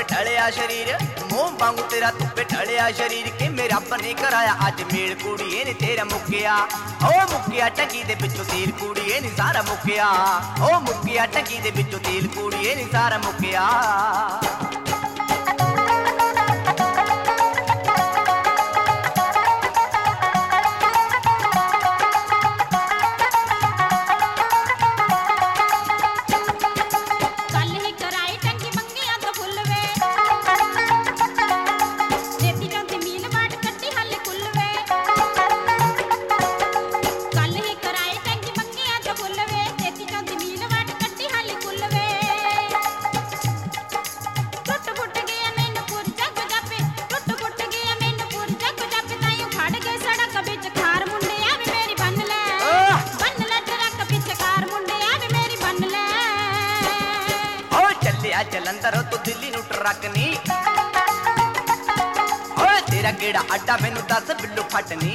ढलिया शरीर मोह वांगू तेरा धुप्पे ढलिया शरीर कि मेरा रब ने कराया अज मेल कुड़िए नी तेरा मुक्किया ओ मुक्किया टंकी दे विचों तेल कुड़िए नी सारा मुक्किया ओ मुक्किया टंकी दे विचों तेल कुड़िए नी सारा मुक्किया जलंधर तो दिल्ली नू ट्रक नी ओए तेरा केड़ा अड्डा मैनू दस बिल्लू फटनी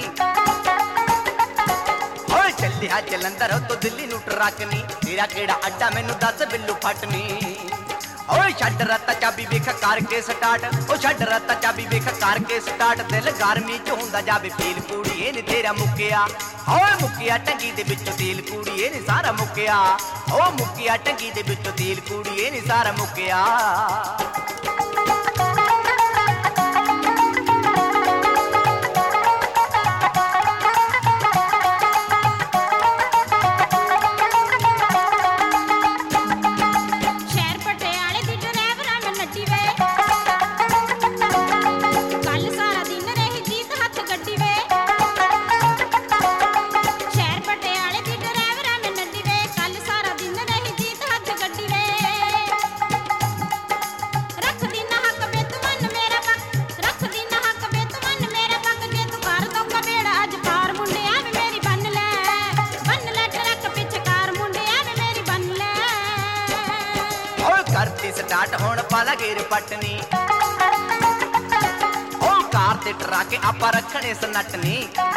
ओए चलिया जलंधर तो दिल्ली नू ट्रक नी तेरा केड़ा अड्डा मैनू दस बिल्लू फटनी ओए छड्ड रत्ता चाबी वेख करके स्टार्ट ओ छड्ड रत्ता चाबी वेख करके स्टार्ट दिल गर्मी च हुंदा जावे फील कुड़िए नी तेरा मुक्किया ओए मुक्किया टंकी दे विचों तेल कुड़िए नी सारा मुक्किया ओ मुक्किया टंकी दे विचों तेल कुड़िए नी सारा मुक्किया स्टार्ट होण पाला गेर पटनी ओ कार ते टरा के आपा रखने सनटनी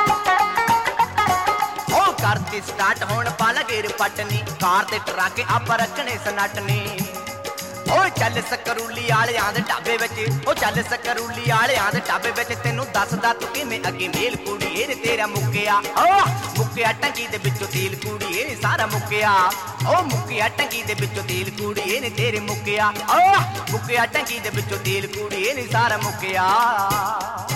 ओ कार ते स्टार्ट होण पाला गेर पटनी कार ते टरा के आपा रखने सनटनी ओ चल सकरूली आलियां दे ढाबे विच ओ चल सकरूली आलियां दे ढाबे विच तैनू दसदा तू किवें अगे मेल कुड़िए नी तेरा मुक्किया ओ मुक्किया टंकी दे विचों तेल कुड़िए नी सारा मुक्किया ओ मुक्किया टंकी दे विचों तेल कुड़िए नी तेरे मुक्किया ओ मुक्किया टंकी दे विचों तेल कुड़िए नी सारा मुक्किया।